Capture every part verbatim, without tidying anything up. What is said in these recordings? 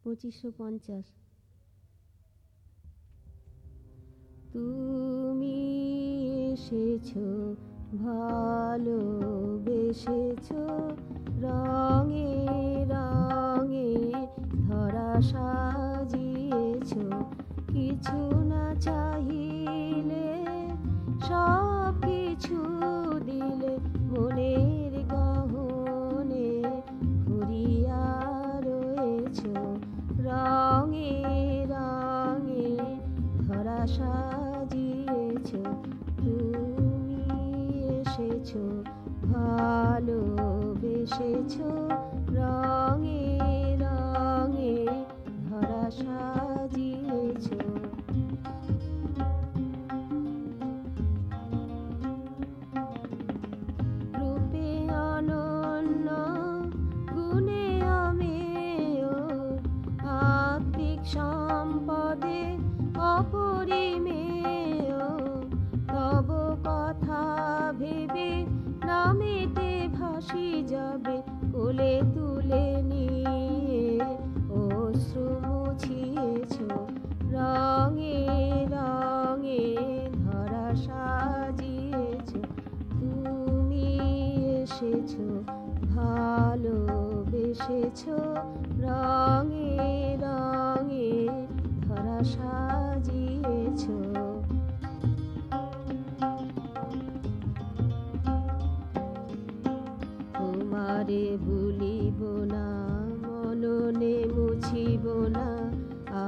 পঁচিশশো পঞ্চাশ। তুমি এসেছো, ভালোবেসেছো, রঙে রঙে ধরা সাজিয়েছো। কিছু না চাহিলে সব কিছু দিলে, মনের গহনে ঘুরিয়া রয়েছো। রঙে রঙে ধরা সাজিয়েছো। তুমি এসেছো, ভালোবেসেছো, রঙে রঙে ধরা সাজিয়েছো। রূপে অনন্য, গুণে অমেয়, আত্মিক সম্পদে অপরিমেয়। তব কথা ভেবে নামেতে ভাসি যাবে, কোলে তুলে নিয়ে অশ্রু মুছিয়েছো। রঙে রঙে ধরা সাজিয়েছো। তুমি এসেছো, ভালোবেসেছো, রঙে রঙে ধরা সাজিয়েছো। তোমারে ভুলিব না, মননে মুছিব না। আ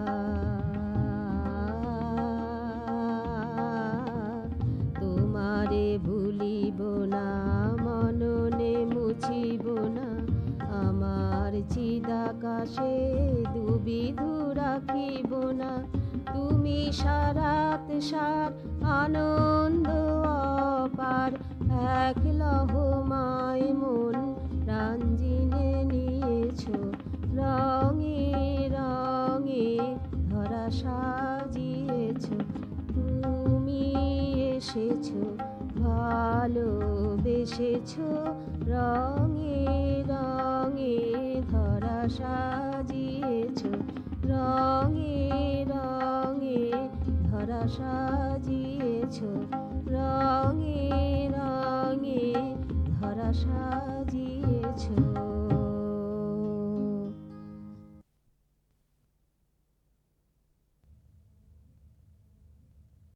তোমারে ভুলিব না, মননে মুছিব না। আমার চিদাকাশে দুবিধু রাখিব না। তুমি সারাত সার, আনন্দ অপার, এক লহমায় মন প্রাঞ্জিনে নিয়েছো। রঙে রঙে ধরা সাজিয়েছো। তুমি এসেছো, ভালোবেসেছো, রঙে রঙে ধরা সাজিয়েছো। রঙে রঙে ধরা সাজিয়েছো।